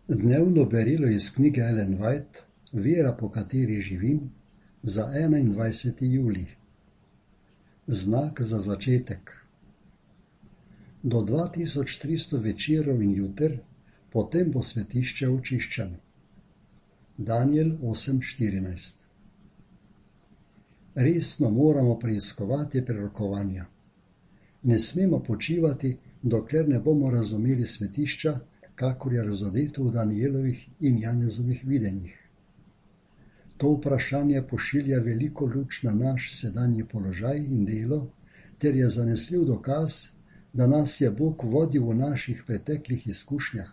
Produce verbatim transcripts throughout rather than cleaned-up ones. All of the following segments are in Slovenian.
Dnevno berilo iz knjige Ellen White, Vera, po kateri živim, za enaindvajseti julij. Znak za začetek. Do dva tisoč tristo večerov in juter, potem bo svetišče očiščeno. Danijel osem štirinajst. Resno moramo preiskovati prerokovanja. Ne smemo počivati, dokler ne bomo razumeli svetišča, kakor je razodeto v Danijelovih in Janezovih videnjih. To vprašanje pošilja veliko luč na naš sedanji položaj in delo, ter je zanesljiv dokaz, da nas je Bog vodil v naših preteklih izkušnjah.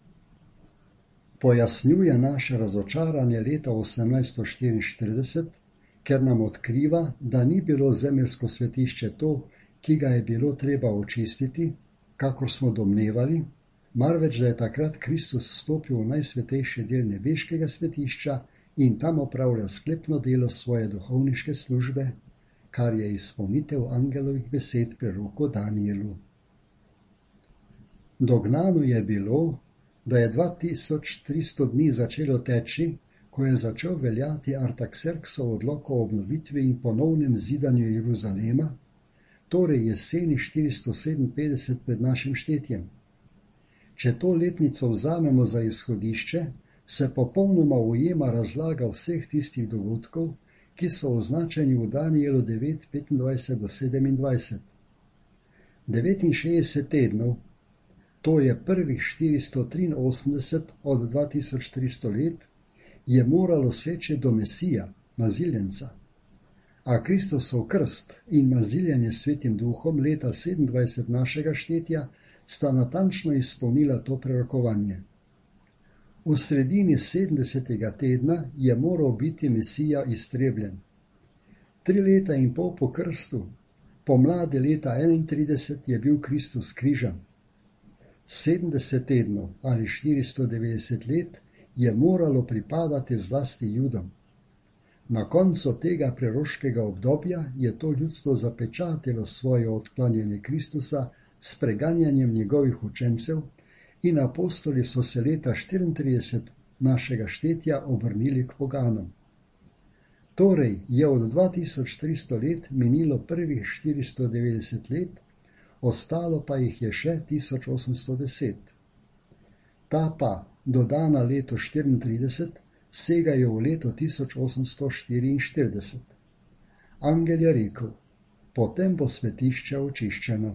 Pojasnjuje naše razočaranje leta osemnajststo štiriinštirideset, ker nam odkriva, da ni bilo zemeljsko svetišče to, ki ga je bilo treba očistiti, kakor smo domnevali, marveč da je takrat Kristus vstopil v najsvetejši del nebeškega svetišča in tam opravlja sklepno delo svoje duhovniške službe, kar je izpolnitev angelovih besed preroku Danijelu. Dognano je bilo, da je dva tisoč tristo dni začelo teči, ko je začel veljati Artaxerxov odlok o obnovitvi in ponovnem zidanju Jeruzalema, torej jeseni štiristo sedeminpetdeset pred našim štetjem. Če to letnico vzamemo za izhodišče, se popolnoma ujema razlaga vseh tistih dogodkov, ki so označeni v Danijelu devet petindvajset do sedemindvajset. devetinšestdeset tednov, to je prvih štiristo triinosemdeset od dva tisoč tristo let, je moralo seči do Mesija, maziljenca. A Kristusov krst in maziljenje s Svetim duhom leta sedemindvajset našega štetja sta natančno izpolnila to prerokovanje. V sredini sedemdesetega tedna je moral biti Mesija iztrebljen. Tri leta in pol po krstu, pomladi leta enaintrideset, je bil Kristus križan. sedemdeset tednov ali štiristo devetdeset let je moralo pripadati zlasti Judom. Na koncu tega preroškega obdobja je to ljudstvo zapečatilo svoje odklanjanje Kristusa s preganjanjem njegovih učencev in apostoli so se leta štiriintrideset našega štetja obrnili k poganom. Torej je od dva tisoč tristo let minilo prvih štiristo devetdeset let, ostalo pa jih je še tisoč osemsto deset. Ta pa, dodana leto štiriintrideset, segajo v leto tisoč osemsto štiriinštirideset. Angel je rekel, potem bo svetišče očiščeno.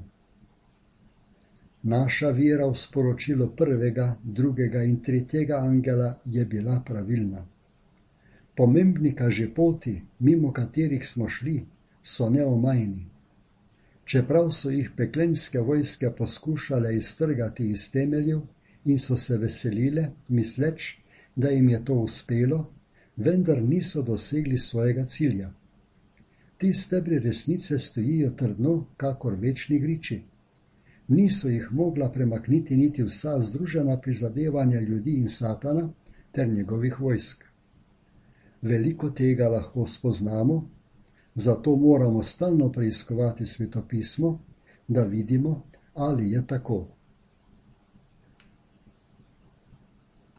Naša vera v sporočilo prvega, drugega in tretjega angela je bila pravilna. Pomembni kažipoti, mimo katerih smo šli, so neomajni. Čeprav so jih peklenske vojske poskušale iztrgati iz temeljev in so se veselile, misleč, da jim je to uspelo, vendar niso dosegli svojega cilja. Ti stebri resnice stojijo trdno, kakor večni griči. Niso jih mogla premakniti niti vsa združena prizadevanja ljudi in Satana ter njegovih vojsk. Veliko tega lahko spoznamo, zato moramo stalno preiskovati svetopismo, da vidimo, ali je tako.